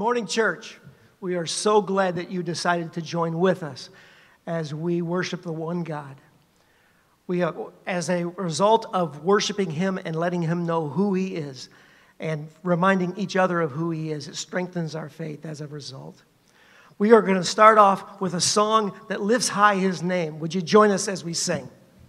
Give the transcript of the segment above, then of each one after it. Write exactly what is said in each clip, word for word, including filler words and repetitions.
morning, church. We are so glad that you decided to join with us as we worship the one God. We are, as a result of worshiping Him and letting Him know who He is and reminding each other of who He is, it strengthens our faith as a result. We are going to start off with a song that lifts high His name. Would you join us as we sing?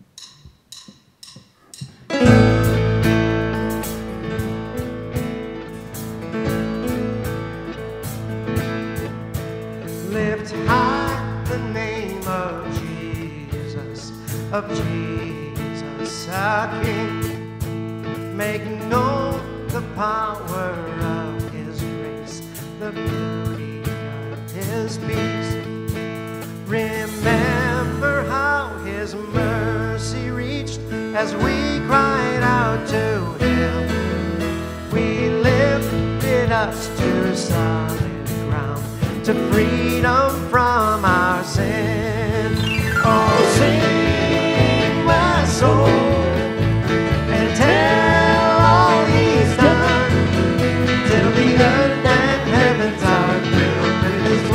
Lift high the name of Jesus, of Jesus our King. Make known the power of His grace, the beauty of His peace. Remember how His mercy reached as we cried out to Him. We lifted us to solid ground, to freedom from our sin. Oh, sing my soul and tell all He's done, till the earth and heavens are filled with His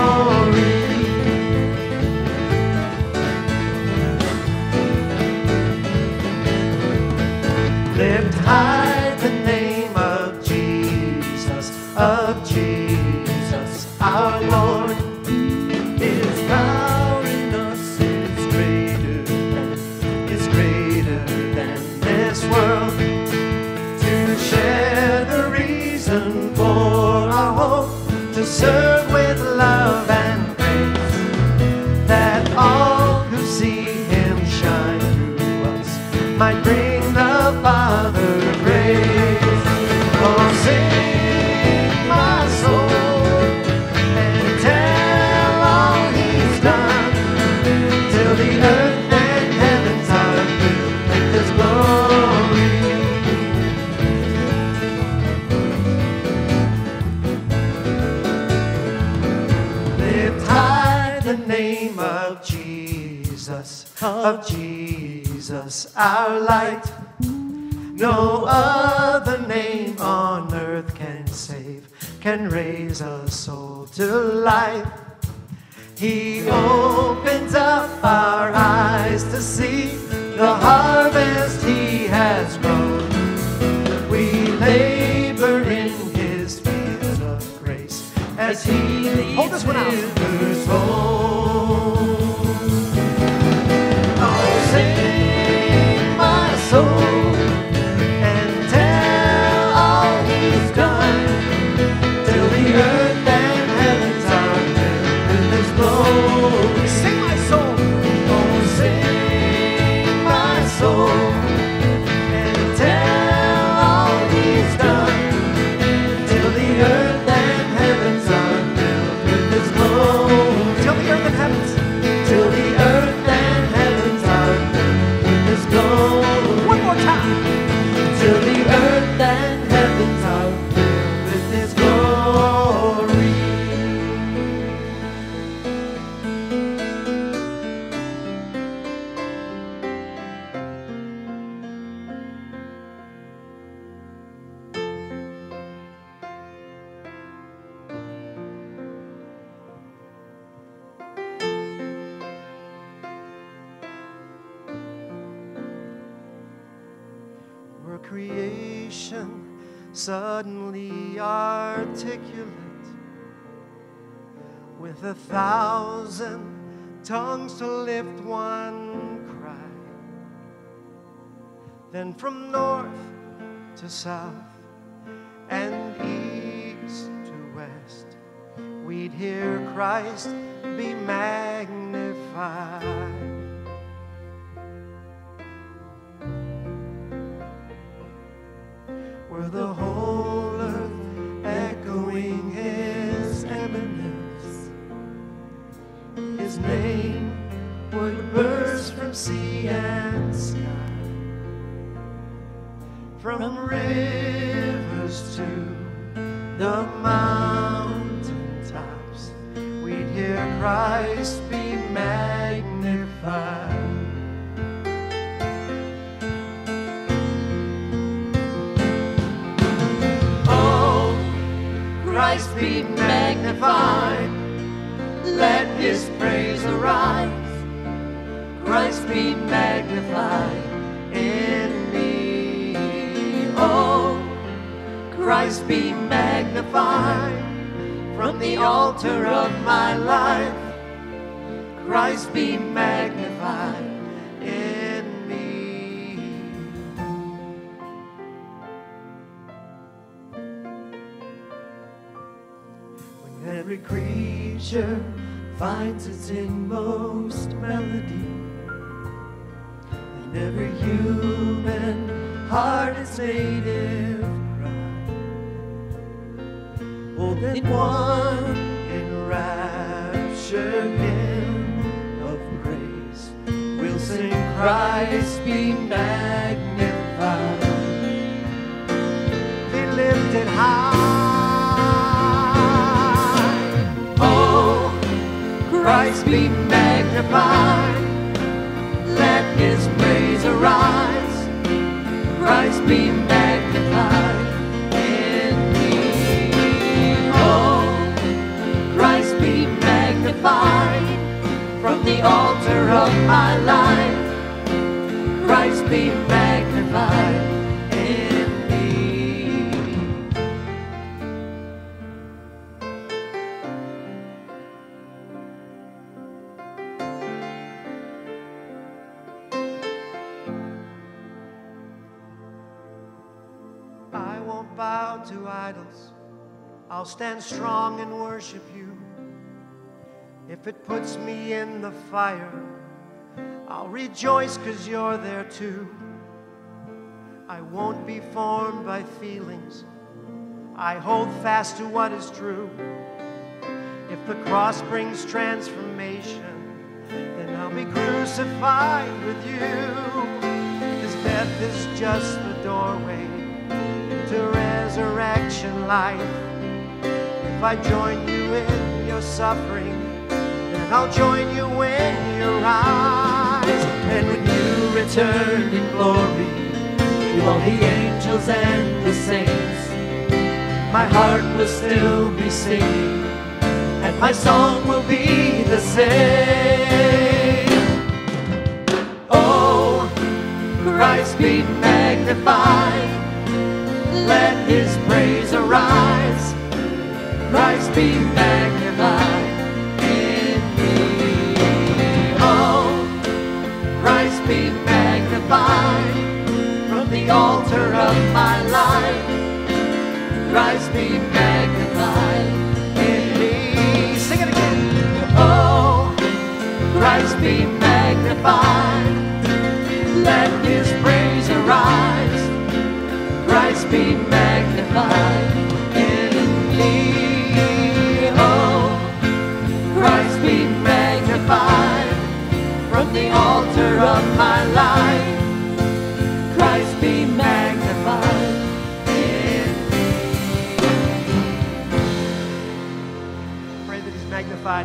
glory. Lift high the name of Jesus, of Jesus our Lord. His power in us is greater than, is greater than this world. To share the reason for our hope, to serve with love and grace, that all who see Him shine through us might bring the Father praise. Oh, sing my soul, the earth and heavens are filled with His glory. Lift high the name of Jesus, of Jesus our light. No other name on earth can save, can raise a soul to life. He opens up our eyes to see the harvest He has grown. We labor in His fields of grace as He leads rivers home. Oh, sing my soul and tell all He's done, till the earth and heavens are filled with His glory. Sing my soul, oh sing my soul, and tell all He's done, till the earth and heavens are filled with His glory. Till the earth and heavens, till the earth and heavens are filled with His glory. One more time. Till the earth and heavens are filled with His glory. We're creation suddenly articulate, with a thousand tongues to lift one cry. Then from north to south and east to west, we'd hear Christ be magnified. Were the whole earth echoing His eminence, His name would burst from sea and sky, from rivers to the mountain tops. We'd hear Christ be magnified. Christ be arise. Christ be magnified in me. Oh, Christ be magnified from the altar of my life. Christ be magnified in me. When every creature finds its inmost melody, and every human heart its native cry, oh, then one enraptured hymn of praise will sing, Christ be magnified, be lifted high. Oh, Christ be magnified, let his praise arise. Christ be magnified in me. Oh, Christ be magnified from the altar of my life. Christ be magnified in me. I won't bow to idols. I'll stand strong and worship you. If it puts me in the fire, I'll rejoice 'cause you're there too. I won't be formed by feelings. I hold fast to what is true. If the cross brings transformation, then I'll be crucified with you. 'Cause death is just the doorway to resurrection life. If I join you in your suffering, then I'll join you when you rise. And when you return in glory with all the angels and the saints, my heart will still be singing, and my song will be the same. Oh, Christ be magnified, let his praise arise. Christ be magnified in me. Oh, Christ be magnified from the altar of my life. Christ be magnified in me. Sing it again. Oh, Christ be magnified, let his praise arise. Christ be magnified in me. Oh, Christ be magnified from the altar of my life. Christ be magnified in me. Pray that he's magnified.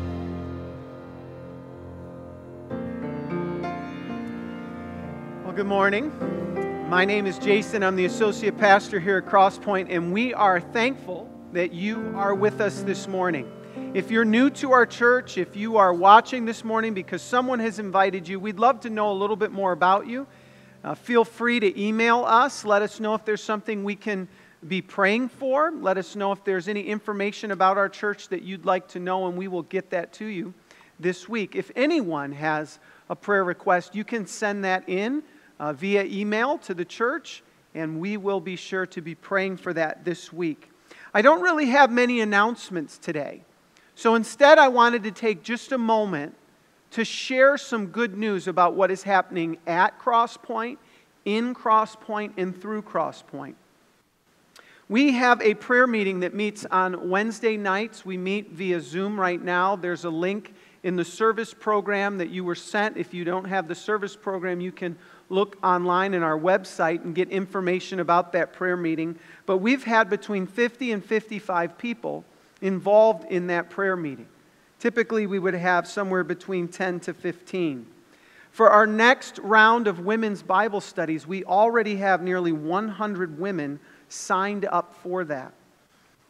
Well, good morning. My name is Jason. I'm the associate pastor here at Crosspoint, and we are thankful that you are with us this morning. If you're new to our church, if you are watching this morning because someone has invited you, we'd love to know a little bit more about you. Uh, feel free to email us. Let us know if there's something we can be praying for. Let us know if there's any information about our church that you'd like to know, and we will get that to you this week. If anyone has a prayer request, you can send that in Uh, via email to the church, and we will be sure to be praying for that this week. I don't really have many announcements today, so instead I wanted to take just a moment to share some good news about what is happening at Crosspoint, in Crosspoint, and through Crosspoint. We have a prayer meeting that meets on Wednesday nights. We meet via Zoom right now. There's a link in the service program that you were sent. If you don't have the service program, you can look online in our website and get information about that prayer meeting. But we've had between fifty and fifty-five people involved in that prayer meeting. Typically, we would have somewhere between ten to fifteen. For our next round of women's Bible studies, we already have nearly one hundred women signed up for that.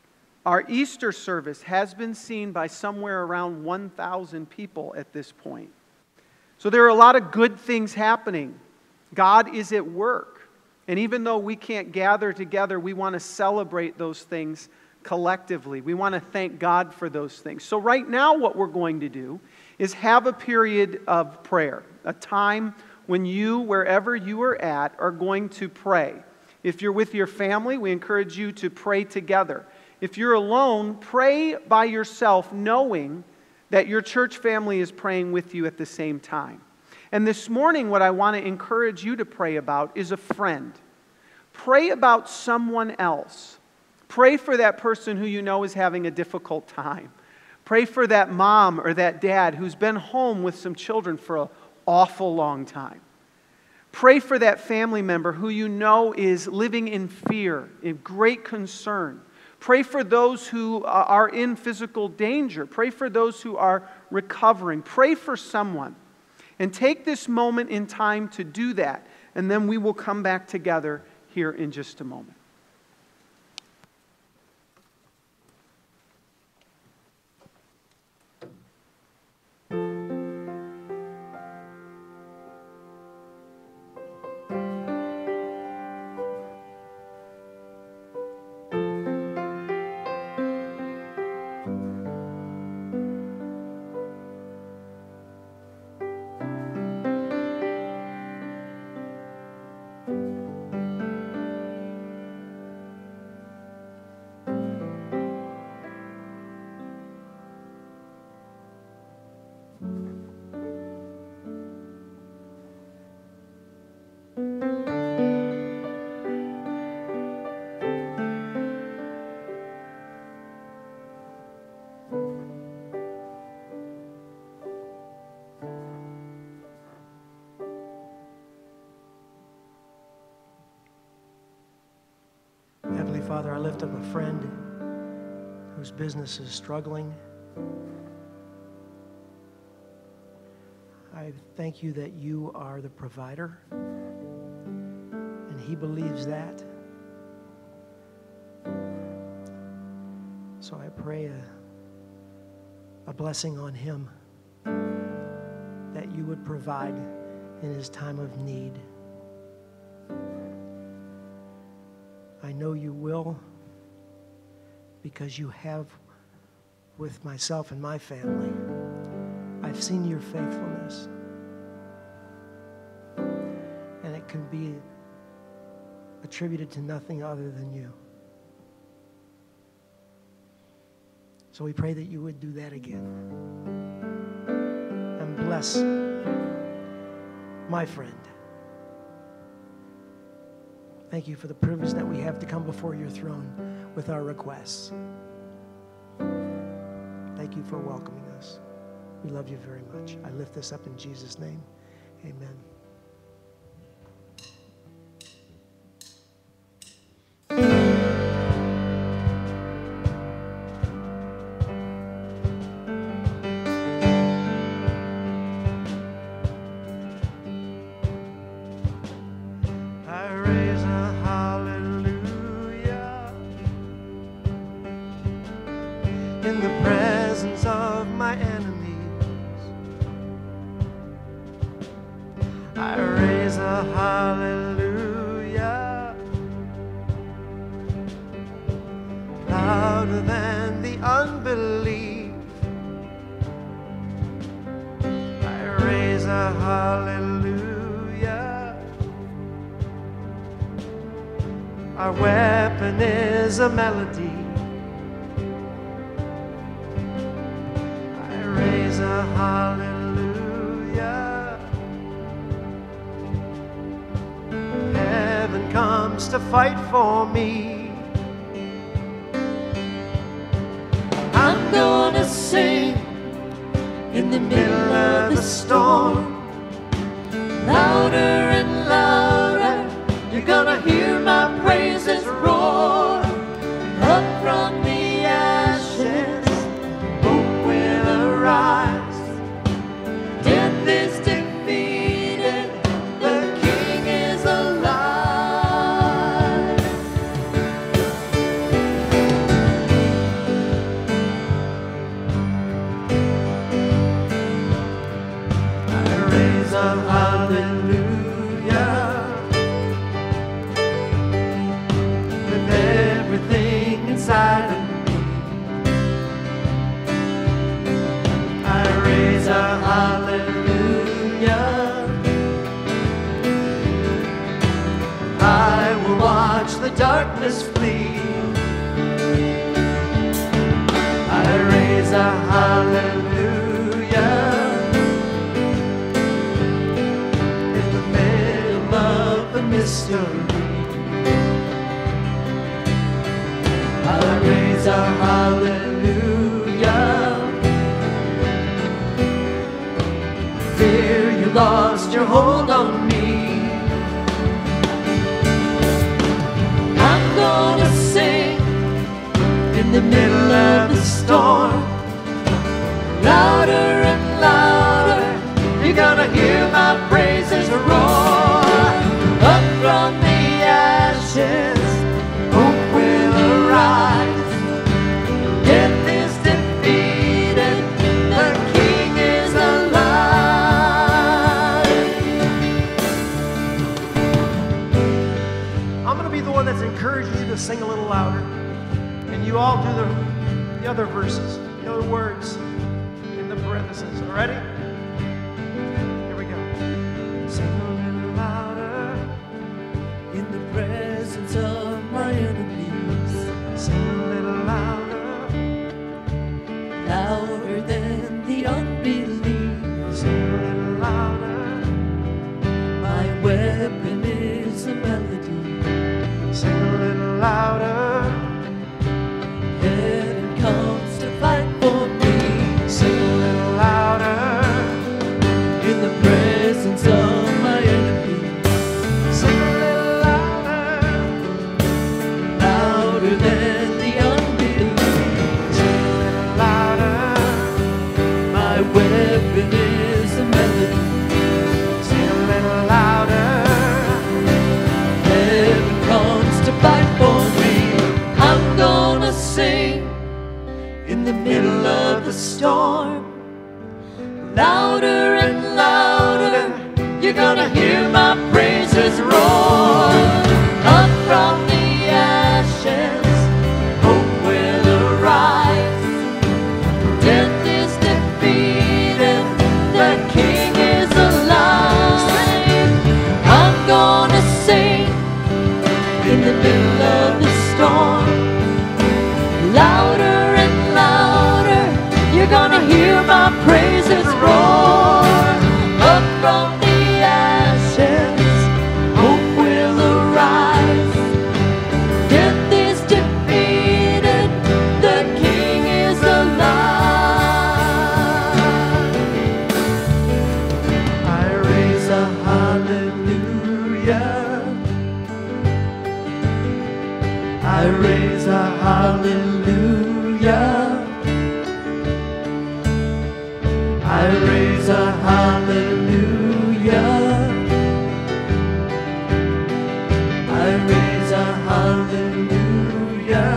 Our Easter service has been seen by somewhere around one thousand people at this point. So there are a lot of good things happening. God is at work. And even though we can't gather together, we want to celebrate those things collectively. We want to thank God for those things. So right now what we're going to do is have a period of prayer, a time when you, wherever you are at, are going to pray. If you're with your family, we encourage you to pray together. If you're alone, pray by yourself, knowing that your church family is praying with you at the same time. And this morning, what I want to encourage you to pray about is a friend. Pray about someone else. Pray for that person who you know is having a difficult time. Pray for that mom or that dad who's been home with some children for an awful long time. Pray for that family member who you know is living in fear, in great concern. Pray for those who are in physical danger. Pray for those who are recovering. Pray for someone. And take this moment in time to do that. And then we will come back together here in just a moment. Heavenly Father, I lift up a friend whose business is struggling. I thank you that you are the provider, and he believes that. So I pray a, a blessing on him, that you would provide in his time of need. I know you will, because you have with myself and my family. I've seen your faithfulness, and it can be attributed to nothing other than you. So we pray that you would do that again and bless my friend. Thank you for the privilege that we have to come before your throne with our requests. Thank you for welcoming us. We love you very much. I lift this up in Jesus' name. Amen. In the presence of my enemies, I raise a hallelujah louder than the unbelief. I raise a hallelujah. Our weapon is a melody. A hallelujah. Heaven comes to fight for me. I'm gonna sing in the middle of the storm, louder and louder. You're gonna hear my praises roar up from the ashes. Hope will arise. Death is defeated, the King is alive. a hallelujah with everything inside of me. I raise a hallelujah. I will watch the darkness flee. I raise a hallelujah in the middle of the mystery. I raise a hallelujah. Fear you lost your hold on me. I'm gonna sing in the middle of the storm, louder and louder. You're gonna hear my praises roar. Up from the ashes, hope will arise. Death is defeated, the King is alive. I'm going to be the one that's encouraging you to sing a little louder. And you all do the, the other verses, the other words in the parentheses. All ready? Here we go. Sing a little louder In the presence of my enemies, sing a little louder, louder than the unbelief. sing a little louder, My weapon is a melody. sing a little louder, Heaven comes to fight for me. sing a little louder, In the presence of my enemies, sing a little louder, louder than the unbelief. sing a little louder, My weapon is a melody. sing a little louder, Heaven comes to fight for me. I'm gonna sing in the middle of the storm, louder and louder. You're gonna hear my praises roar. Up from the ashes, hope will arise. Death is defeated, the King is alive. I'm gonna sing in the middle of the storm, louder and louder. You're gonna hear my praises roar. Up from the ashes, hope will arise. Death is defeated, the King is alive. I raise a hallelujah. I raise a hallelujah. I raise a hallelujah. I raise a hallelujah.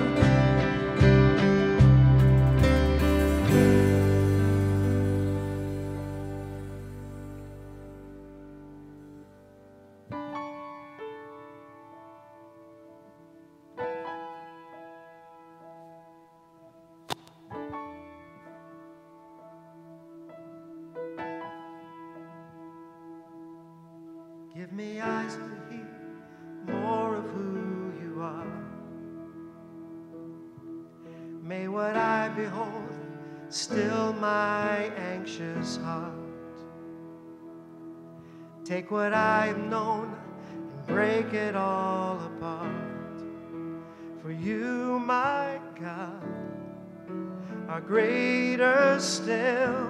give me eyes to hear more of who you are. May what I behold still my anxious heart. Take what I have known and break it all apart. For you, my God, are greater still.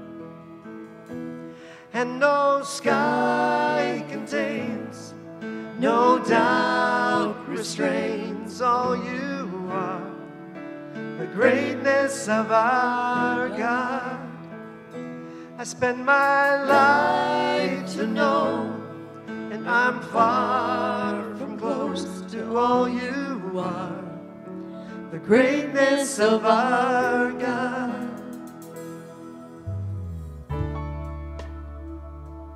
And no sky contains, no doubt restrains all you are. The greatness of our God. I spend my life to know, and I'm far from close to all you are. The greatness of our God.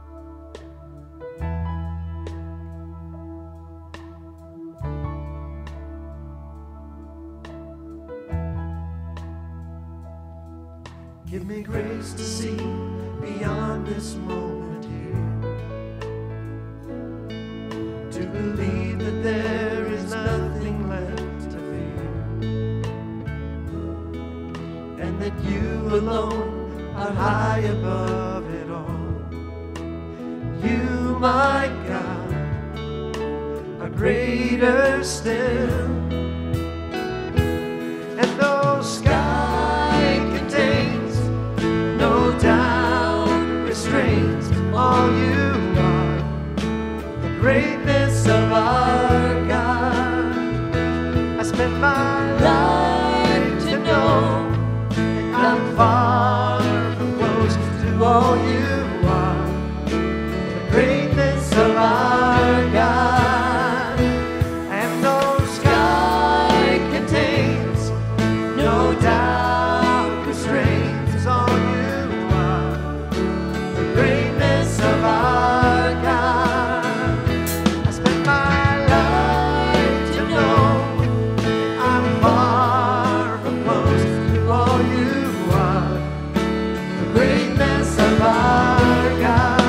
Give me grace to see beyond this moment here, to believe that there is nothing left to fear, and that you alone are high above it all. You, my God, are greater still, and no sky contains, no doubt restrains all you are, the greatness of our God. I spent my life to know that I'm far from close to all you are, the greatness of our God. And no sky contains, no doubt restrains all you are, the greatness of our God. I spent my life to know that I'm far from close to all you are, the greatness of our God.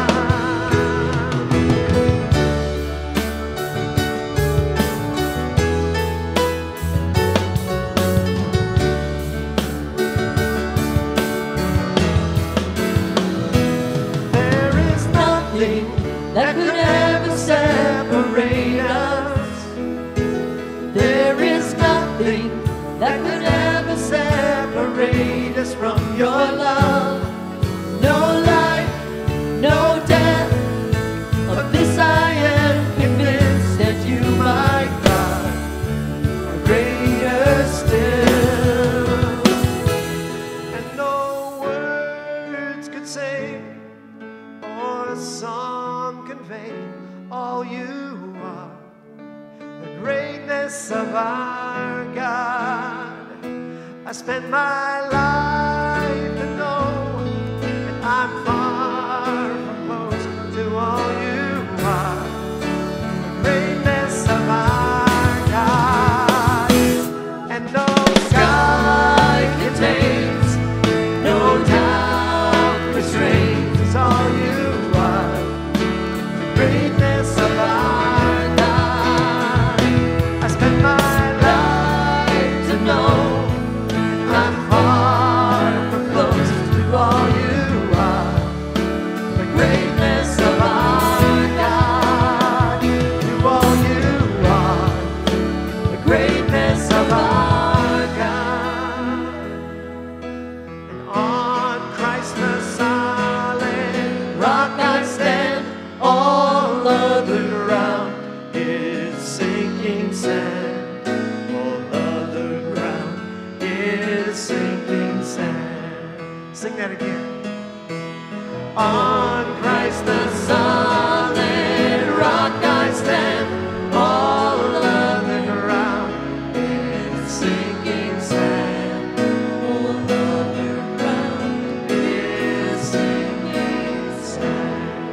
There is nothing that could ever separate us. There is nothing that could ever separate us from your love. No life, no death. Of this I am convinced, that you, my God, are greater still. And no words could say or a song convey all you are, the greatness of our God. I spent my life to know that I'm far from close to all you are, the greatness of our God. And no sky contains, no doubt restrains all you are, the greatness of our God. I spent my life to know that I'm far from close to all you are, the greatness of our God. To all you are, the greatness of our God. And on Christ the solid rock I stand, all other ground is sinking sand. All other ground is sinking sand. Sing that again. On Christ the solid rock I stand, all other ground is sinking sand. All other ground is sinking sand.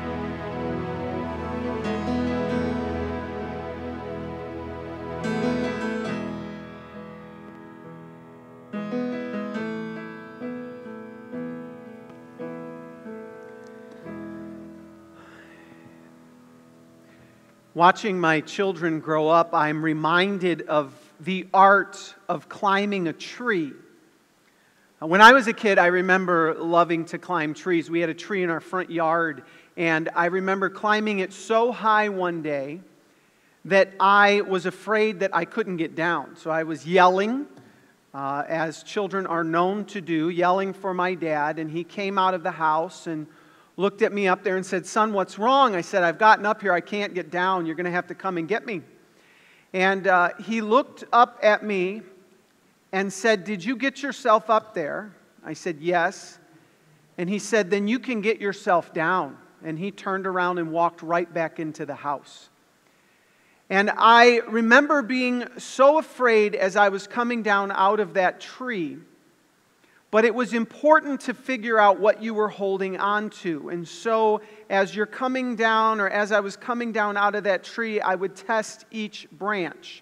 Watching my children grow up, I'm reminded of the art of climbing a tree. When I was a kid, I remember loving to climb trees. We had a tree in our front yard, and I remember climbing it so high one day that I was afraid that I couldn't get down. So I was yelling, uh, as children are known to do, yelling for my dad, and he came out of the house and looked at me up there and said, "Son, what's wrong?" I said, "I've gotten up here. I can't get down. You're going to have to come and get me." And uh, he looked up at me and said, "Did you get yourself up there?" I said, "Yes." And he said, "Then you can get yourself down." And he turned around and walked right back into the house. And I remember being so afraid as I was coming down out of that tree. But it was important to figure out what you were holding on to. And so as you're coming down, or as I was coming down out of that tree, I would test each branch.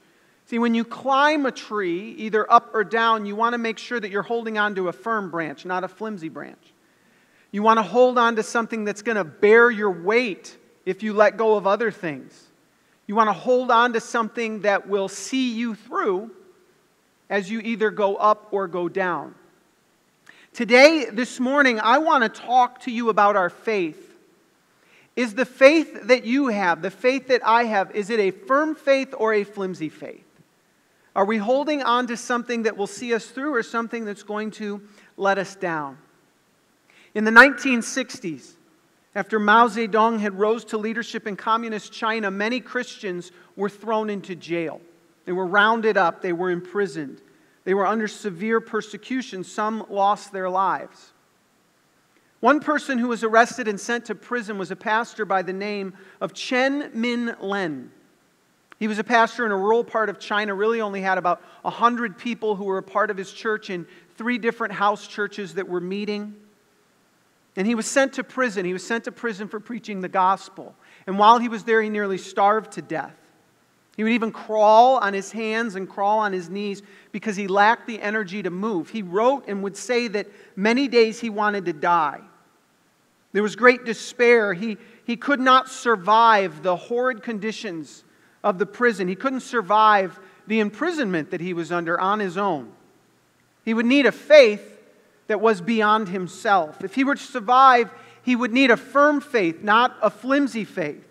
See, when you climb a tree, either up or down, you want to make sure that you're holding on to a firm branch, not a flimsy branch. You want to hold on to something that's going to bear your weight if you let go of other things. You want to hold on to something that will see you through as you either go up or go down. Today, this morning, I want to talk to you about our faith. Is the faith that you have, the faith that I have, is it a firm faith or a flimsy faith? Are we holding on to something that will see us through or something that's going to let us down? In the nineteen sixties, after Mao Zedong had rose to leadership in communist China, many Christians were thrown into jail. They were rounded up, they were imprisoned. They were under severe persecution. Some lost their lives. One person who was arrested and sent to prison was a pastor by the name of Chen Min Len. He was a pastor in a rural part of China, really only had about one hundred people who were a part of his church in three different house churches that were meeting. And he was sent to prison. He was sent to prison for preaching the gospel. And while he was there, he nearly starved to death. He would even crawl on his hands and crawl on his knees because he lacked the energy to move. He wrote and would say that many days he wanted to die. There was great despair. He, he could not survive the horrid conditions of the prison. He couldn't survive the imprisonment that he was under on his own. He would need a faith that was beyond himself. If he were to survive, he would need a firm faith, not a flimsy faith.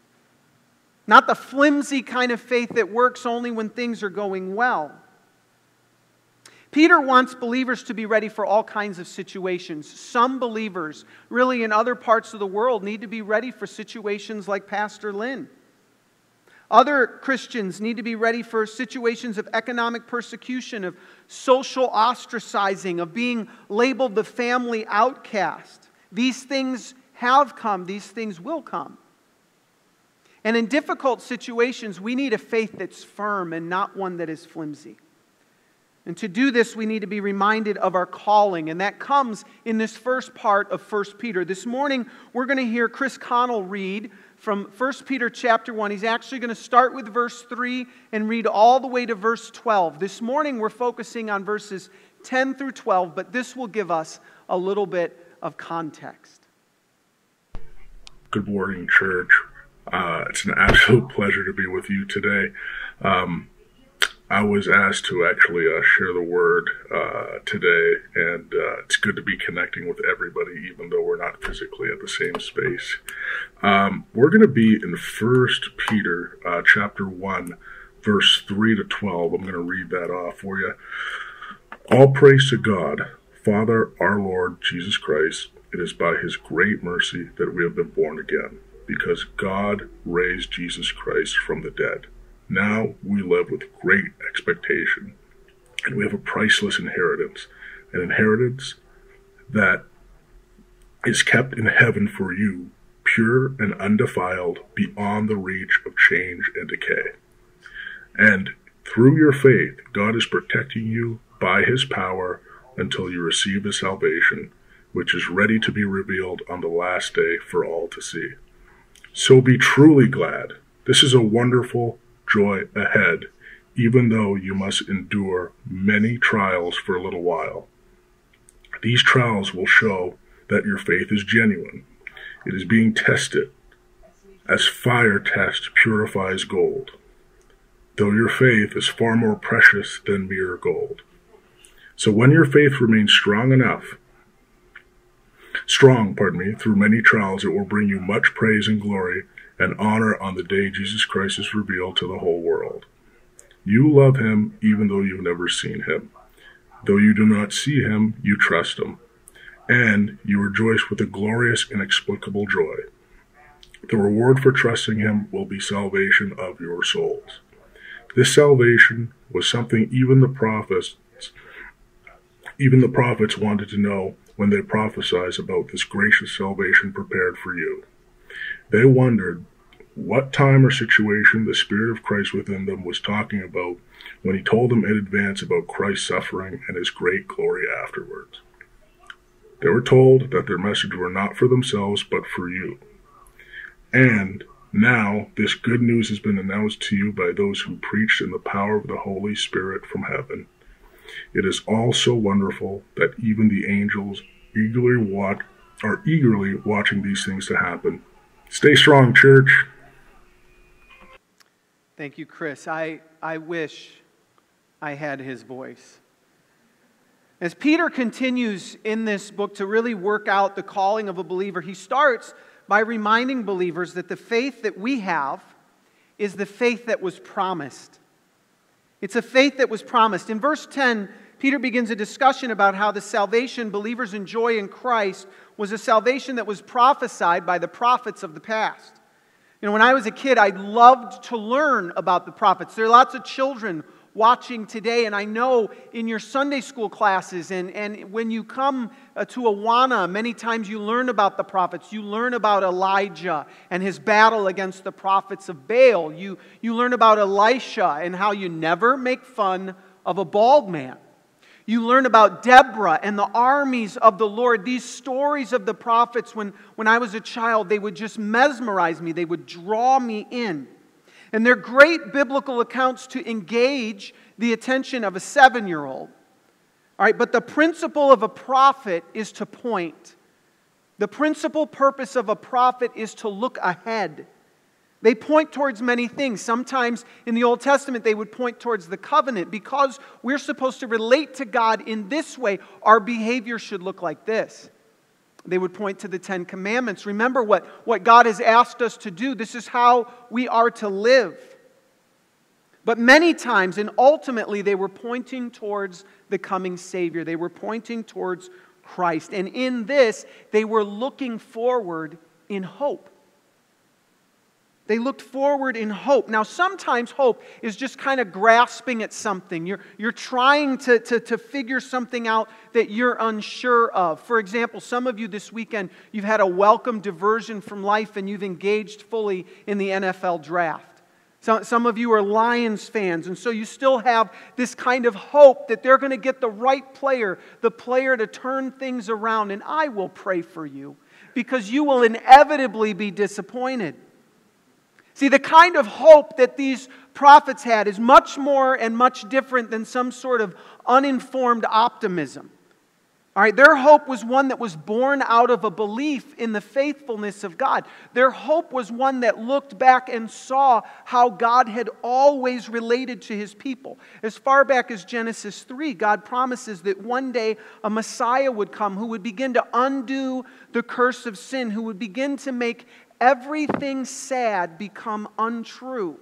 Not the flimsy kind of faith that works only when things are going well. Peter wants believers to be ready for all kinds of situations. Some believers, really in other parts of the world, need to be ready for situations like Pastor Lynn. Other Christians need to be ready for situations of economic persecution, of social ostracizing, of being labeled the family outcast. These things have come. These things will come. And in difficult situations, we need a faith that's firm and not one that is flimsy. And to do this, we need to be reminded of our calling. And that comes in this first part of First Peter. This morning, we're going to hear Chris Connell read from First Peter chapter one. He's actually going to start with verse three and read all the way to verse twelve. This morning, we're focusing on verses ten through twelve, but this will give us a little bit of context. Good morning, church. Uh, it's an absolute pleasure to be with you today. Um, I was asked to actually uh, share the word uh, today, and uh, it's good to be connecting with everybody, even though we're not physically at the same space. Um, we're going to be in First Peter uh, chapter one, verse three to twelve. I'm going to read that off for you. All praise to God, Father, our Lord Jesus Christ. It is by His great mercy that we have been born again, because God raised Jesus Christ from the dead. Now we live with great expectation, and we have a priceless inheritance, an inheritance that is kept in heaven for you, pure and undefiled, beyond the reach of change and decay. And through your faith, God is protecting you by His power until you receive the salvation, which is ready to be revealed on the last day for all to see. So be truly glad. This is a wonderful joy ahead, even though you must endure many trials for a little while. These trials will show that your faith is genuine. It is being tested, as fire test purifies gold, though your faith is far more precious than mere gold. So when your faith remains strong enough, strong, pardon me, through many trials, it will bring you much praise and glory and honor on the day Jesus Christ is revealed to the whole world. You love Him even though you've never seen Him. Though you do not see Him, you trust Him, and you rejoice with a glorious, inexplicable joy. The reward for trusting Him will be salvation of your souls. This salvation was something even the prophets, even the prophets wanted to know when they prophesied about this gracious salvation prepared for you. They wondered what time or situation the Spirit of Christ within them was talking about when He told them in advance about Christ's suffering and His great glory afterwards. They were told that their message were not for themselves but for you. And Now, this good news has been announced to you by those who preached in the power of the Holy Spirit from heaven. It is all so wonderful that even the angels eagerly watch, are eagerly watching these things to happen. Stay strong, church. Thank you, Chris. I, I wish I had his voice. As Peter continues in this book to really work out the calling of a believer, he starts by reminding believers that the faith that we have is the faith that was promised. It's a faith that was promised. In verse ten, Peter begins a discussion about how the salvation believers enjoy in Christ was a salvation that was prophesied by the prophets of the past. You know, when I was a kid, I loved to learn about the prophets. There are lots of children watching today, and I know in your Sunday school classes and, and when you come uh, to Awana, many times you learn about the prophets. You learn about Elijah and his battle against the prophets of Baal. You, you learn about Elisha and how you never make fun of a bald man. You learn about Deborah and the armies of the Lord. These stories of the prophets, when, when I was a child, they would just mesmerize me. They would draw me in. And they're great biblical accounts to engage the attention of a seven-year-old. All right, but the principle of a prophet is to point. The principal purpose of a prophet is to look ahead. They point towards many things. Sometimes in the Old Testament they would point towards the covenant. Because we're supposed to relate to God in this way, our behavior should look like this. They would point to the Ten Commandments. Remember what, what God has asked us to do. This is how we are to live. But many times, and ultimately, they were pointing towards the coming Savior. They were pointing towards Christ. And in this, they were looking forward in hope. They looked forward in hope. Now, sometimes hope is just kind of grasping at something. You're, you're trying to, to, to figure something out that you're unsure of. For example, some of you this weekend, you've had a welcome diversion from life and you've engaged fully in the N F L draft. Some, some of you are Lions fans, and so you still have this kind of hope that they're going to get the right player, the player to turn things around. And I will pray for you because you will inevitably be disappointed. See, the kind of hope that these prophets had is much more and much different than some sort of uninformed optimism. All right, their hope was one that was born out of a belief in the faithfulness of God. Their hope was one that looked back and saw how God had always related to His people. As far back as Genesis three, God promises that one day a Messiah would come who would begin to undo the curse of sin, who would begin to make everything sad become untrue.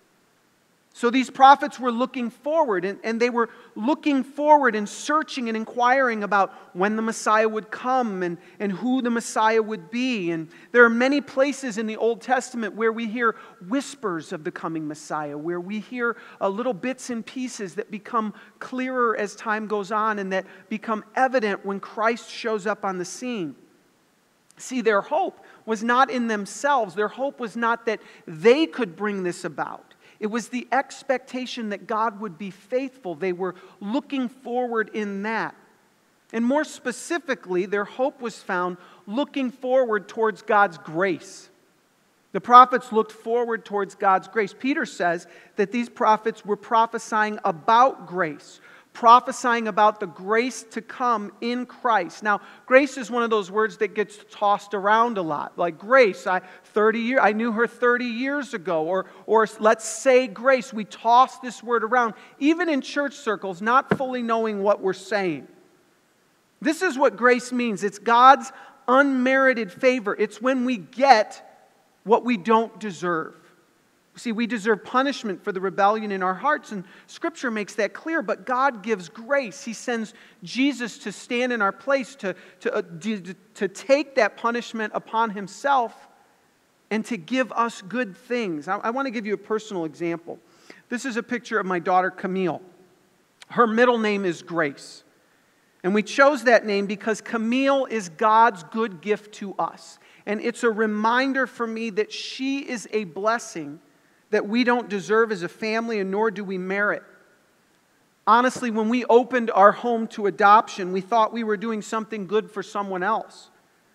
So these prophets were looking forward, and, and they were looking forward and searching and inquiring about when the Messiah would come and, and who the Messiah would be. And there are many places in the Old Testament where we hear whispers of the coming Messiah, where we hear uh, little bits and pieces that become clearer as time goes on and that become evident when Christ shows up on the scene. See, their hope was not in themselves. Their hope was not that they could bring this about. It was the expectation that God would be faithful. They were looking forward in that. And more specifically, their hope was found looking forward towards God's grace. The prophets looked forward towards God's grace. Peter says that these prophets were prophesying about grace, prophesying about the grace to come in Christ. Now, grace is one of those words that gets tossed around a lot. Like grace, I thirty years, I knew her thirty years ago. Or, or let's say grace. We toss this word around, even in church circles, not fully knowing what we're saying. This is what grace means. It's God's unmerited favor. It's when we get what we don't deserve. See, we deserve punishment for the rebellion in our hearts, and Scripture makes that clear, but God gives grace. He sends Jesus to stand in our place, to, to, uh, to, to take that punishment upon Himself, and to give us good things. I, I want to give you a personal example. This is a picture of my daughter, Camille. Her middle name is Grace. And we chose that name because Camille is God's good gift to us. And it's a reminder for me that she is a blessing that we don't deserve as a family, and nor do we merit. Honestly, when we opened our home to adoption, we thought we were doing something good for someone else.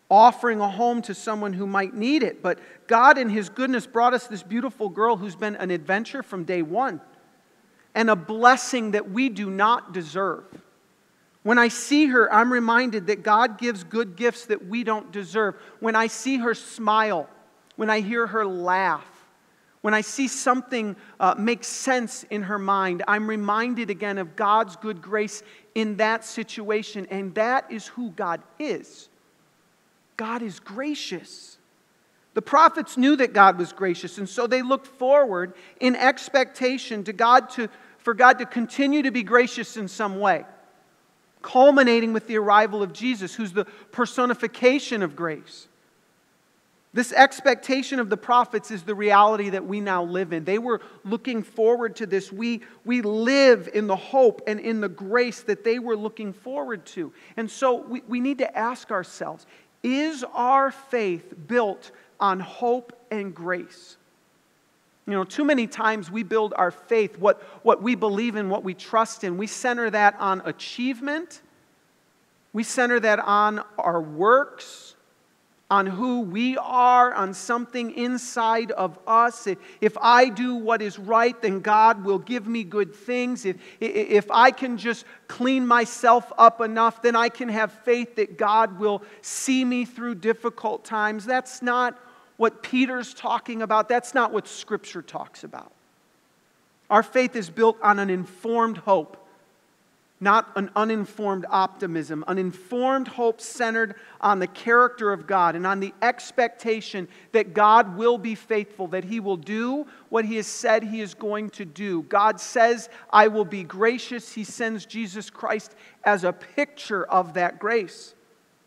offering a home to someone who might need it. But God in His goodness brought us this beautiful girl who's been an adventure from day one and a blessing that we do not deserve. When I see her, I'm reminded that God gives good gifts that we don't deserve. When I see her smile, when I hear her laugh, when I see something uh, make sense in her mind, I'm reminded again of God's good grace in that situation. And that is who God is. God is gracious. The prophets knew that God was gracious, and so they looked forward in expectation to God to, for God to continue to be gracious in some way, culminating with the arrival of Jesus, who's the personification of grace. This expectation of the prophets is the reality that we now live in. They were looking forward to this. We, we live in the hope and in the grace that they were looking forward to. And so we, we need to ask ourselves, is our faith built on hope and grace? You know, too many times we build our faith, what, what we believe in, what we trust in, we center that on achievement. We center that on our works, on who we are, on something inside of us. If, if I do what is right, then God will give me good things. If, if I can just clean myself up enough, then I can have faith that God will see me through difficult times. That's not what Peter's talking about. That's not what Scripture talks about. Our faith is built on an informed hope, not an uninformed optimism. An informed hope centered on the character of God and on the expectation that God will be faithful, that He will do what He has said He is going to do. God says, I will be gracious. He sends Jesus Christ as a picture of that grace.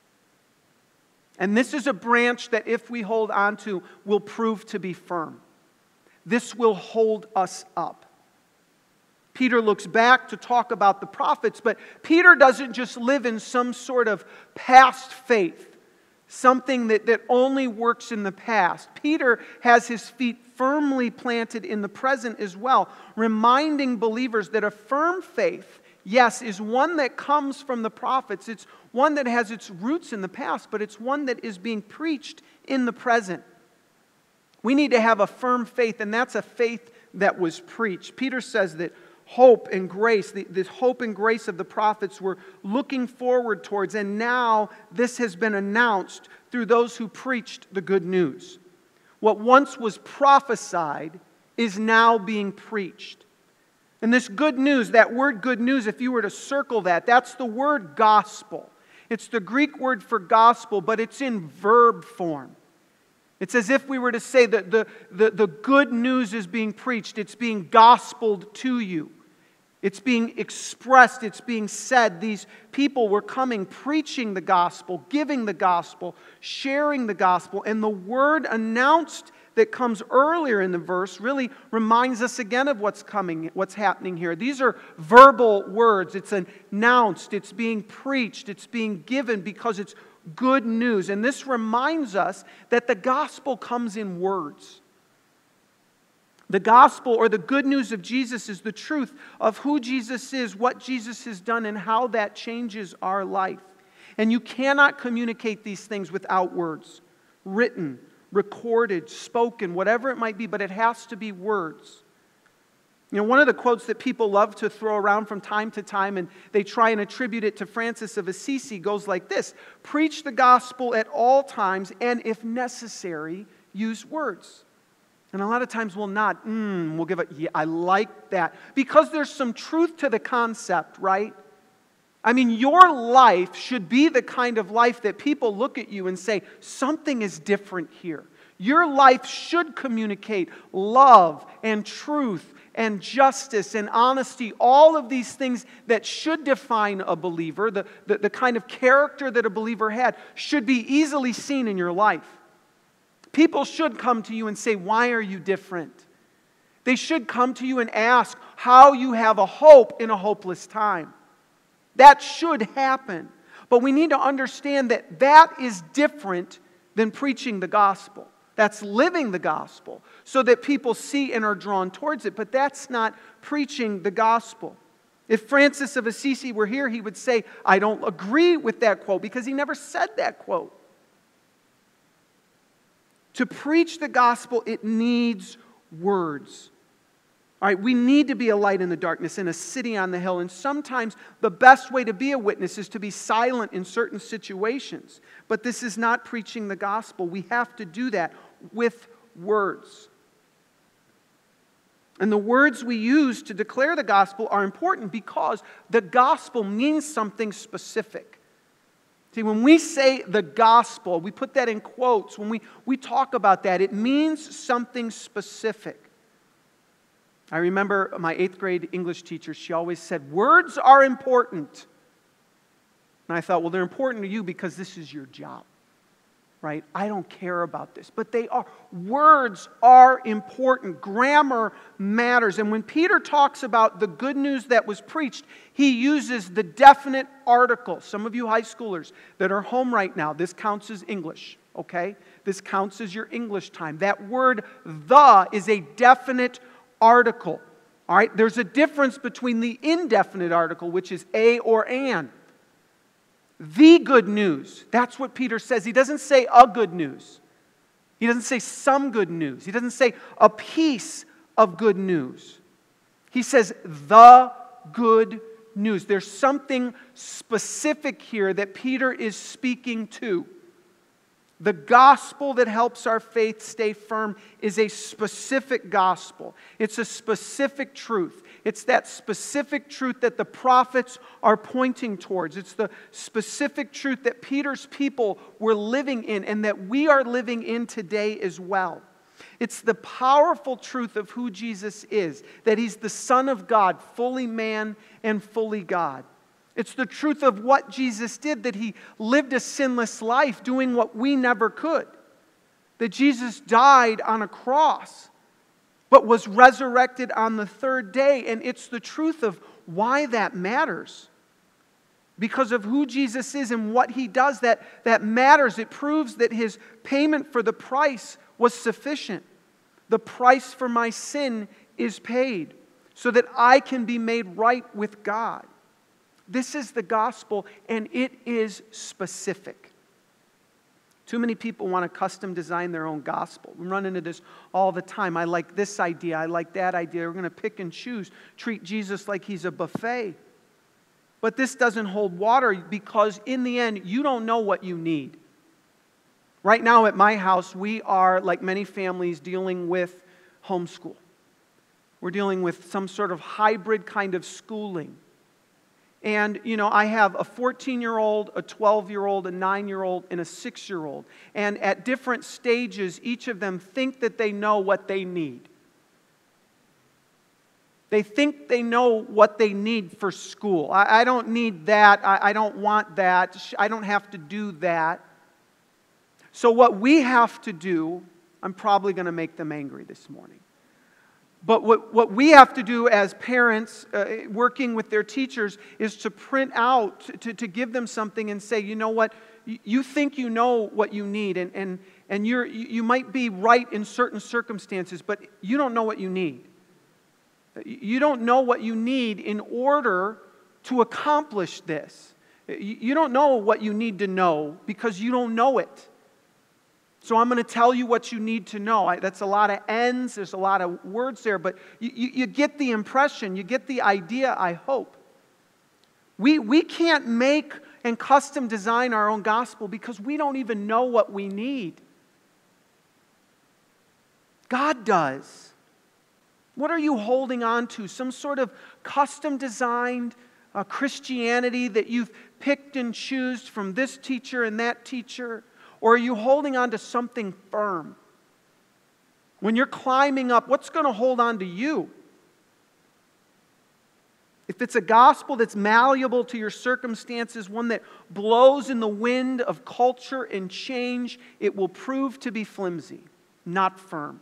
And this is a branch that if we hold on to will prove to be firm. This will hold us up. Peter looks back to talk about the prophets, but Peter doesn't just live in some sort of past faith, something that, that only works in the past. Peter has his feet firmly planted in the present as well, reminding believers that a firm faith, yes, is one that comes from the prophets. It's one that has its roots in the past, but it's one that is being preached in the present. We need to have a firm faith, and that's a faith that was preached. Peter says that hope and grace, the, this hope and grace of the prophets were looking forward towards, and now this has been announced through those who preached the good news. What once was prophesied is now being preached. And this good news, that word good news, if you were to circle that, that's the word gospel. It's the Greek word for gospel, but it's in verb form. It's as if we were to say that the, the, the good news is being preached. It's being gospeled to you. It's being expressed. It's being said. These people were coming, preaching the gospel, giving the gospel, sharing the gospel. And the word announced that comes earlier in the verse really reminds us again of what's coming, what's happening here. These are verbal words. It's announced. It's being preached. It's being given because it's good news. And this reminds us that the gospel comes in words. The gospel, or the good news of Jesus, is the truth of who Jesus is, what Jesus has done, and how that changes our life. And you cannot communicate these things without words. Written, recorded, spoken, whatever it might be, but it has to be words. You know, one of the quotes that people love to throw around from time to time, and they try and attribute it to Francis of Assisi, goes like this: preach the gospel at all times, and if necessary, use words. And a lot of times we'll not, mm, we'll give it, yeah, I like that. Because there's some truth to the concept, right? I mean, your life should be the kind of life that people look at you and say, something is different here. Your life should communicate love and truth and justice and honesty, all of these things that should define a believer, the, the, the kind of character that a believer had, should be easily seen in your life. People should come to you and say, why are you different? They should come to you and ask how you have a hope in a hopeless time. That should happen. But we need to understand that that is different than preaching the gospel. That's living the gospel so that people see and are drawn towards it. But that's not preaching the gospel. If Francis of Assisi were here, he would say, I don't agree with that quote, because he never said that quote. To preach the gospel, it needs words. All right, we need to be a light in the darkness and a city on the hill. And sometimes the best way to be a witness is to be silent in certain situations. But this is not preaching the gospel. We have to do that with words. And the words we use to declare the gospel are important because the gospel means something specific. See, when we say the gospel, we put that in quotes. When we, we talk about that, it means something specific. I remember my eighth grade English teacher, she always said, words are important. And I thought, well, they're important to you because this is your job, right? I don't care about this. But they are. Words are important. Grammar matters. And when Peter talks about the good news that was preached, he uses the definite article. Some of you high schoolers that are home right now, this counts as English, okay? This counts as your English time. That word, the, is a definite article. All right, there's a difference between the indefinite article, which is a or an. The good news, that's what Peter says. He doesn't say a good news. He doesn't say some good news. He doesn't say a piece of good news. He says the good news. There's something specific here that Peter is speaking to. The gospel that helps our faith stay firm is a specific gospel. It's a specific truth. It's that specific truth that the prophets are pointing towards. It's the specific truth that Peter's people were living in and that we are living in today as well. It's the powerful truth of who Jesus is, that He's the Son of God, fully man and fully God. It's the truth of what Jesus did, that He lived a sinless life doing what we never could. That Jesus died on a cross, but was resurrected on the third day. And it's the truth of why that matters. Because of who Jesus is and what He does, that, that matters. It proves that His payment for the price was sufficient. The price for my sin is paid so that I can be made right with God. This is the gospel, and it is specific. Too many people want to custom design their own gospel. We run into this all the time. I like this idea. I like that idea. We're going to pick and choose. Treat Jesus like He's a buffet. But this doesn't hold water because in the end, you don't know what you need. Right now at my house, we are, like many families, dealing with homeschool. We're dealing with some sort of hybrid kind of schooling. And, you know, I have a fourteen-year-old, a twelve-year-old, a nine-year-old, and a six-year-old. And at different stages, each of them think that they know what they need. They think they know what they need for school. I, I don't need that. I, I don't want that. I don't have to do that. So what we have to do, I'm probably going to make them angry this morning. But what, what we have to do as parents uh, working with their teachers is to print out, to, to give them something and say, you know what, you, you think you know what you need, and, and, and you're, you might be right in certain circumstances, but you don't know what you need. You don't know what you need in order to accomplish this. You don't know what you need to know because you don't know it. So I'm going to tell you what you need to know. I, that's a lot of ends, there's a lot of words there, but you, you, you get the impression, you get the idea, I hope. We, we can't make and custom design our own gospel because we don't even know what we need. God does. What are you holding on to? Some sort of custom designed uh, Christianity that you've picked and chosen from this teacher and that teacher? Or are you holding on to something firm? When you're climbing up, what's going to hold on to you? If it's a gospel that's malleable to your circumstances, one that blows in the wind of culture and change, it will prove to be flimsy, not firm.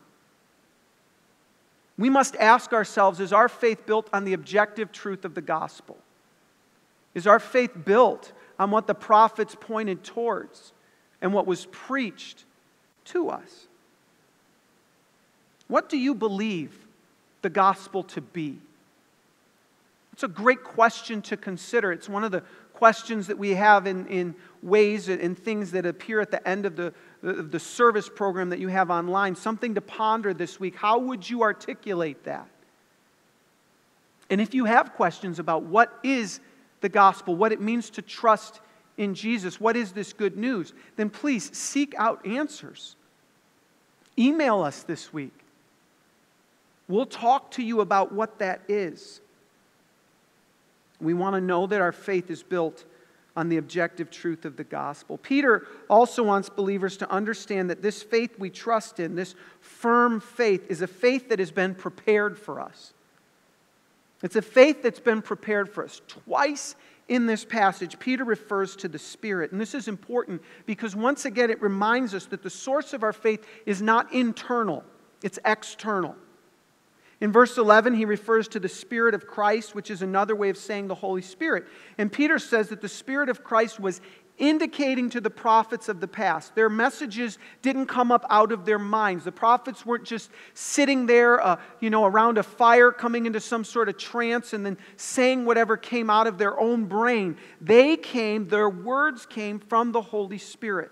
We must ask ourselves, is our faith built on the objective truth of the gospel? Is our faith built on what the prophets pointed towards and what was preached to us? What do you believe the gospel to be? It's a great question to consider. It's one of the questions that we have in, in ways and things that appear at the end of the, of the service program that you have online. Something to ponder this week. How would you articulate that? And if you have questions about what is the gospel, what it means to trust in Jesus, what is this good news, then please seek out answers. Email us this week. We'll talk to you about what that is. We want to know that our faith is built on the objective truth of the gospel. Peter also wants believers to understand that this faith we trust in, this firm faith, is a faith that has been prepared for us. It's a faith that's been prepared for us. Twice in this passage, Peter refers to the Spirit. And this is important because once again it reminds us that the source of our faith is not internal, it's external. In verse eleven, he refers to the Spirit of Christ, which is another way of saying the Holy Spirit. And Peter says that the Spirit of Christ was indicating to the prophets of the past. Their messages didn't come up out of their minds. The prophets weren't just sitting there, uh, you know, around a fire, coming into some sort of trance and then saying whatever came out of their own brain. They came, their words came from the Holy Spirit.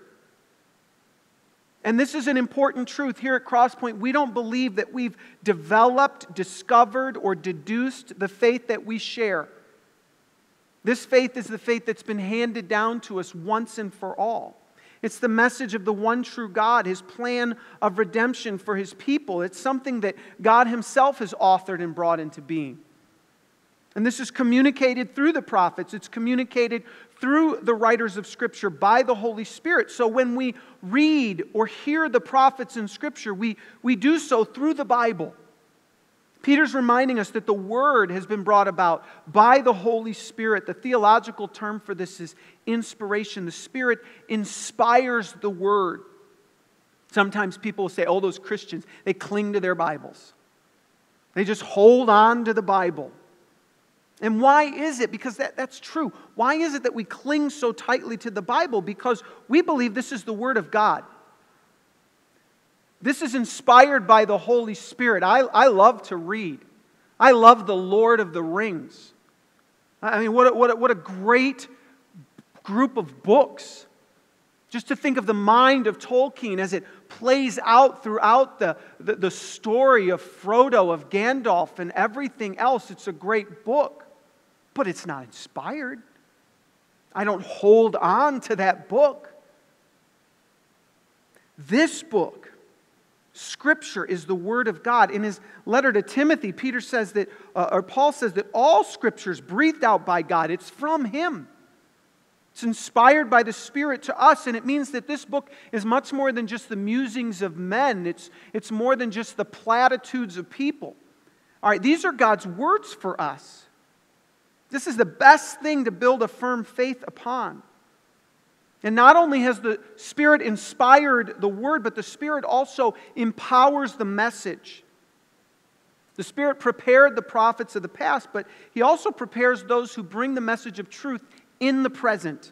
And this is an important truth here at Crosspoint. We don't believe that we've developed, discovered, or deduced the faith that we share. This faith is the faith that's been handed down to us once and for all. It's the message of the one true God, His plan of redemption for His people. It's something that God Himself has authored and brought into being. And this is communicated through the prophets. It's communicated through the writers of Scripture by the Holy Spirit. So when we read or hear the prophets in Scripture, we, we do so through the Bible. Peter's reminding us that the Word has been brought about by the Holy Spirit. The theological term for this is inspiration. The Spirit inspires the Word. Sometimes people will say, oh, those Christians, they cling to their Bibles. They just hold on to the Bible. And why is it? Because that, that's true. Why is it that we cling so tightly to the Bible? Because we believe this is the Word of God. This is inspired by the Holy Spirit. I, I love to read. I love The Lord of the Rings. I mean, what a, what a, what a great group of books. Just to think of the mind of Tolkien as it plays out throughout the, the, the story of Frodo, of Gandalf, and everything else. It's a great book, but it's not inspired. I don't hold on to that book. This book, Scripture, is the Word of God. In his letter to Timothy, Peter says that, uh, or Paul says that all Scripture is breathed out by God. It's from Him. It's inspired by the Spirit to us, and it means that this book is much more than just the musings of men. It's, it's more than just the platitudes of people. All right, these are God's words for us. This is the best thing to build a firm faith upon. And not only has the Spirit inspired the Word, but the Spirit also empowers the message. The Spirit prepared the prophets of the past, but He also prepares those who bring the message of truth in the present.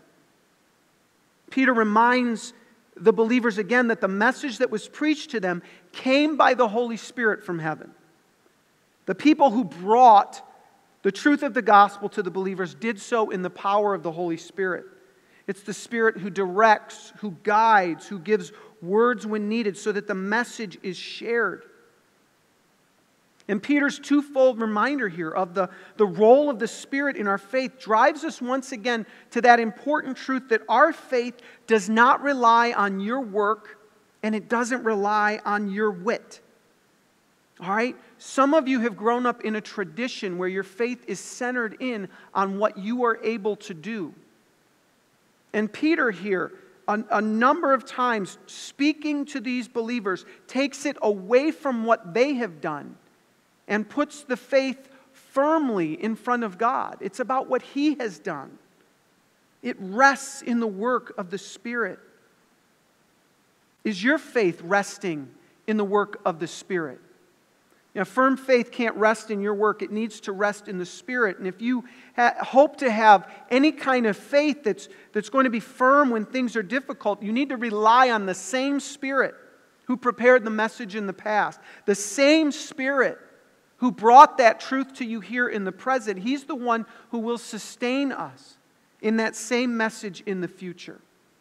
Peter reminds the believers again that the message that was preached to them came by the Holy Spirit from heaven. The people who brought the truth of the gospel to the believers did so in the power of the Holy Spirit. It's the Spirit who directs, who guides, who gives words when needed so that the message is shared. And Peter's twofold reminder here of the, the role of the Spirit in our faith drives us once again to that important truth that our faith does not rely on your work and it doesn't rely on your wit. All right? Some of you have grown up in a tradition where your faith is centered in on what you are able to do. And Peter here, a, a number of times, speaking to these believers, takes it away from what they have done and puts the faith firmly in front of God. It's about what He has done. It rests in the work of the Spirit. Is your faith resting in the work of the Spirit? You know, firm faith can't rest in your work. It needs to rest in the Spirit. And if you ha- hope to have any kind of faith that's, that's going to be firm when things are difficult, you need to rely on the same Spirit who prepared the message in the past. The same Spirit who brought that truth to you here in the present, He's the one who will sustain us in that same message in the future.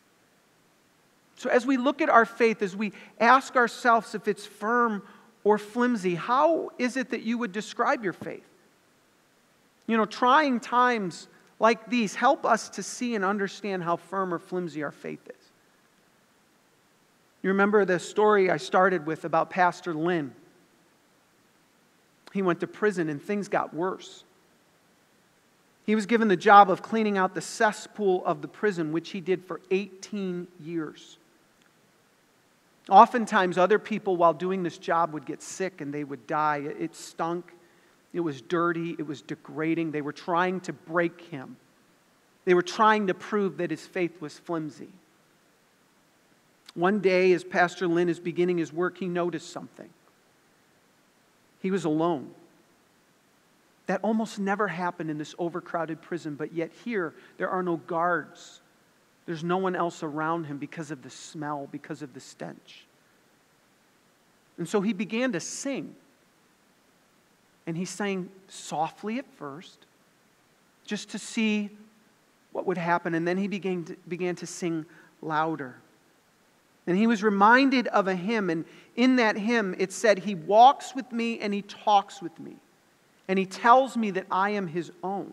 So as we look at our faith, as we ask ourselves if it's firm or flimsy, how is it that you would describe your faith? You know, trying times like these help us to see and understand how firm or flimsy our faith is. You remember the story I started with about Pastor Lynn. He went to prison and things got worse. He was given the job of cleaning out the cesspool of the prison, which he did for eighteen years. Oftentimes, other people, while doing this job, would get sick and they would die. It stunk. It was dirty. It was degrading. They were trying to break him. They were trying to prove that his faith was flimsy. One day, as Pastor Lynn is beginning his work, he noticed something. He was alone. That almost never happened in this overcrowded prison, but yet here, there are no guards. There's no one else around him because of the smell, because of the stench. And so he began to sing. And he sang softly at first, just to see what would happen. And then he began to, began to sing louder. And he was reminded of a hymn. And in that hymn, it said, He walks with me and He talks with me. And He tells me that I am His own.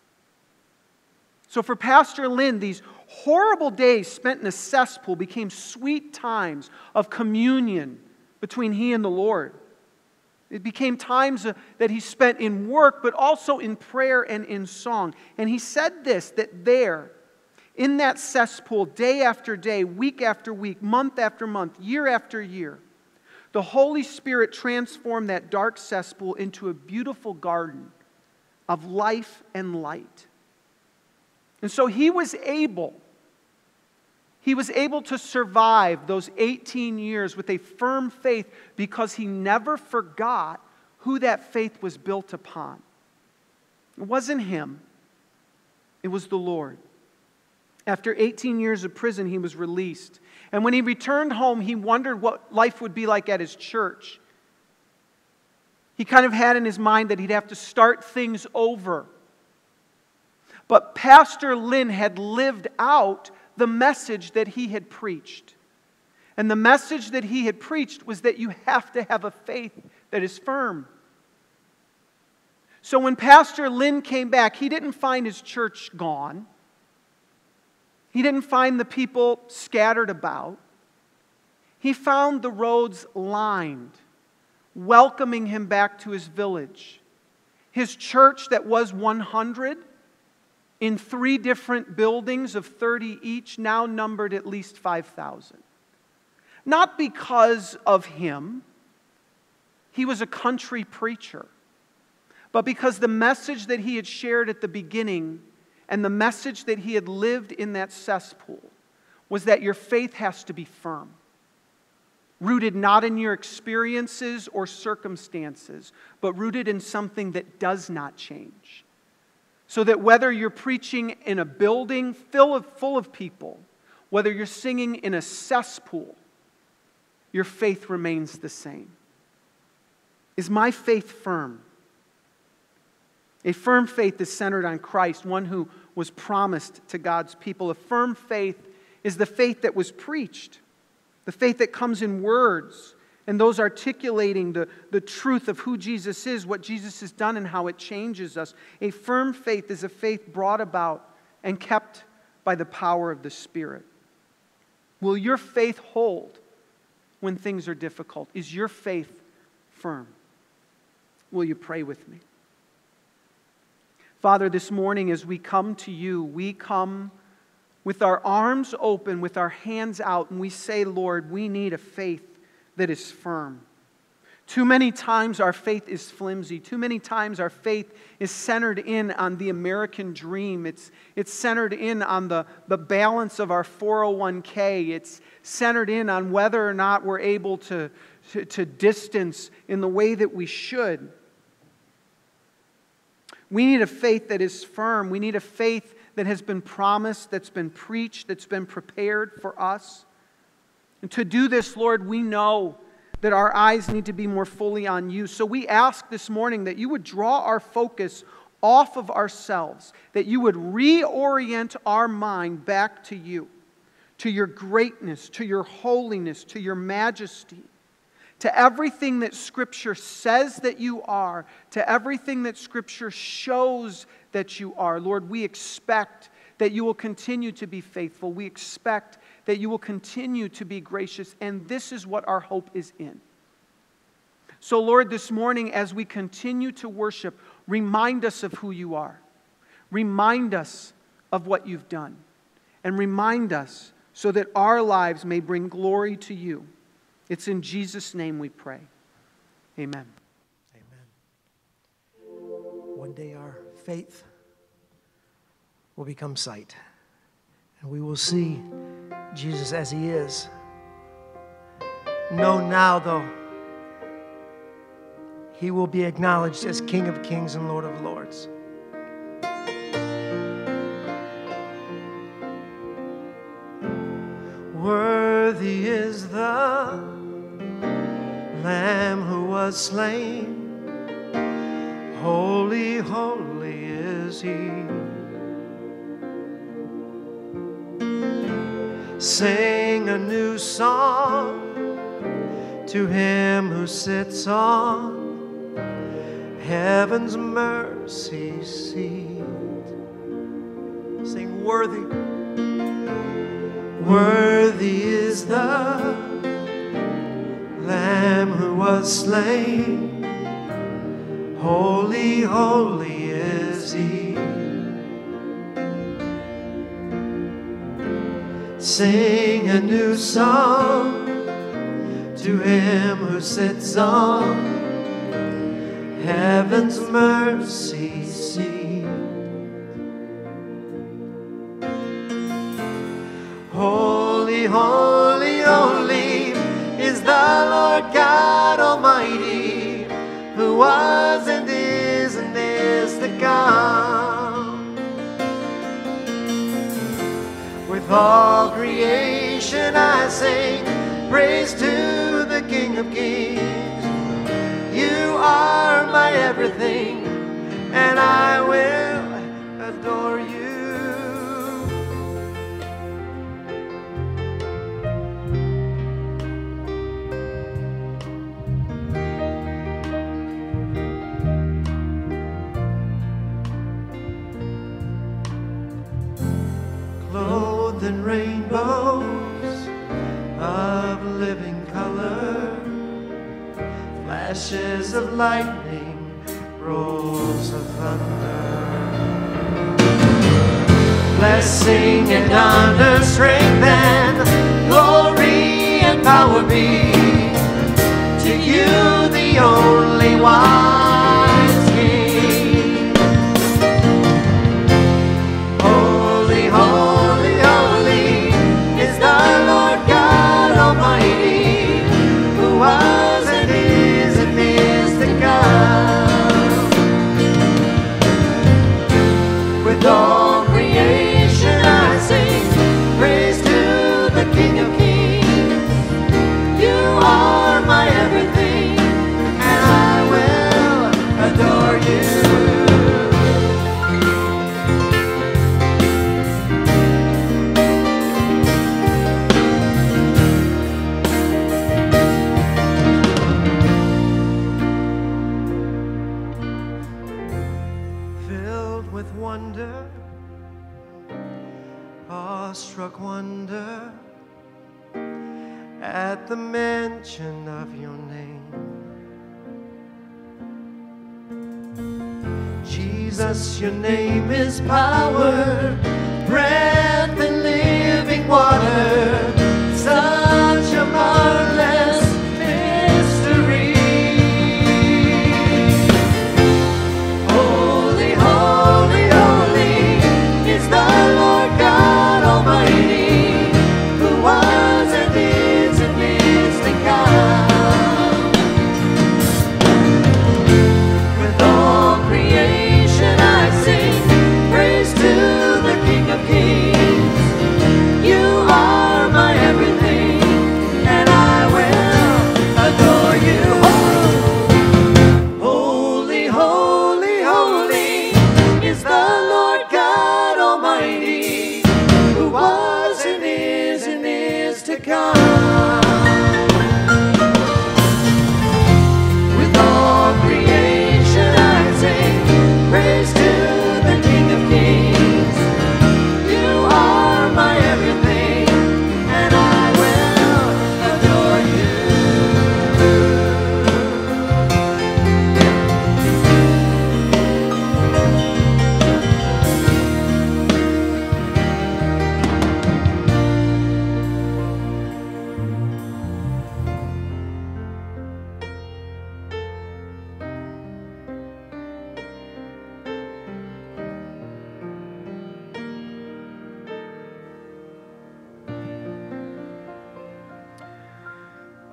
So for Pastor Lynn, these horrible days spent in a cesspool became sweet times of communion between he and the Lord. It became times that he spent in work, but also in prayer and in song. And he said this, that there, in that cesspool, day after day, week after week, month after month, year after year, the Holy Spirit transformed that dark cesspool into a beautiful garden of life and light. And so he was able, he was able to survive those eighteen years with a firm faith because he never forgot who that faith was built upon. It wasn't him, it was the Lord. After eighteen years of prison, he was released. And when he returned home, he wondered what life would be like at his church. He kind of had in his mind that he'd have to start things over. But Pastor Lynn had lived out the message that he had preached. And the message that he had preached was that you have to have a faith that is firm. So when Pastor Lynn came back, he didn't find his church gone. He didn't find the people scattered about. He found the roads lined, welcoming him back to his village. His church that was one hundred, in three different buildings of thirty each, now numbered at least five thousand. Not because of him, he was a country preacher, but because the message that he had shared at the beginning and the message that he had lived in that cesspool was that your faith has to be firm. Rooted not in your experiences or circumstances, but rooted in something that does not change. So that whether you're preaching in a building full of, full of people, whether you're singing in a cesspool, your faith remains the same. Is my faith firm? A firm faith is centered on Christ, one who was promised to God's people. A firm faith is the faith that was preached, the faith that comes in words, and those articulating the, the truth of who Jesus is, what Jesus has done, and how it changes us. A firm faith is a faith brought about and kept by the power of the Spirit. Will your faith hold when things are difficult? Is your faith firm? Will you pray with me? Father, this morning as we come to you, we come with our arms open, with our hands out, and we say, Lord, we need a faith that is firm. Too many times our faith is flimsy. Too many times our faith is centered in on the American dream. It's, it's centered in on the, the balance of our four oh one k. It's centered in on whether or not we're able to, to, to distance in the way that we should. We need a faith that is firm. We need a faith that has been promised, that's been preached, that's been prepared for us. And to do this, Lord, we know that our eyes need to be more fully on you. So we ask this morning that you would draw our focus off of ourselves, that you would reorient our mind back to you, to your greatness, to your holiness, to your majesty, to everything that Scripture says that you are, to everything that Scripture shows that you are. Lord, we expect that you will continue to be faithful. We expect that you will continue to be gracious, and this is what our hope is in. So, Lord, this morning as we continue to worship, remind us of who you are. Remind us of what you've done. And remind us so that our lives may bring glory to you. It's in Jesus' name we pray. Amen. Amen. One day our faith will become sight. And we will see Jesus as he is. Know now, though, he will be acknowledged as King of Kings and Lord of Lords. Worthy is the Lamb who was slain. Holy, holy is he. Sing a new song to him who sits on heaven's mercy seat. Sing worthy. Worthy is the Lamb who was slain. Holy, holy is he. Sing a new song to him who sits on heaven's mercy seat. Holy, holy, holy is the Lord God Almighty, who was and is and is to come. With all creation I sing praise to the King of Kings. You are my everything, and I will adore you. Clothed in rainbows of living color, flashes of lightning, rolls of thunder. Blessing and honor, strength and glory and power be to you, the only wise King. Holy, holy, holy is the Lord God Almighty, who was and is and is to come. With all creation I sing praise to the King of Kings. You are my everything, and I will adore you. Filled with wonder, awestruck wonder at the mention of your name. Jesus, your name is power, breath and living water, such a marvelous mystery. Holy, holy, holy is the Lord God Almighty, who was and is and is to come. With all creation I sing praise to the King of Kings. You are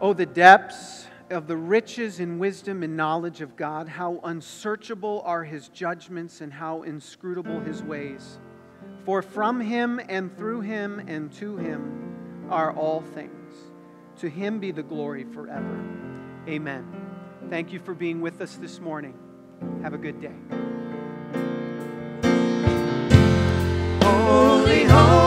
Oh, the depths of the riches and wisdom and knowledge of God. How unsearchable are His judgments and how inscrutable His ways. For from Him and through Him and to Him are all things. To Him be the glory forever. Amen. Thank you for being with us this morning. Have a good day. Holy, holy.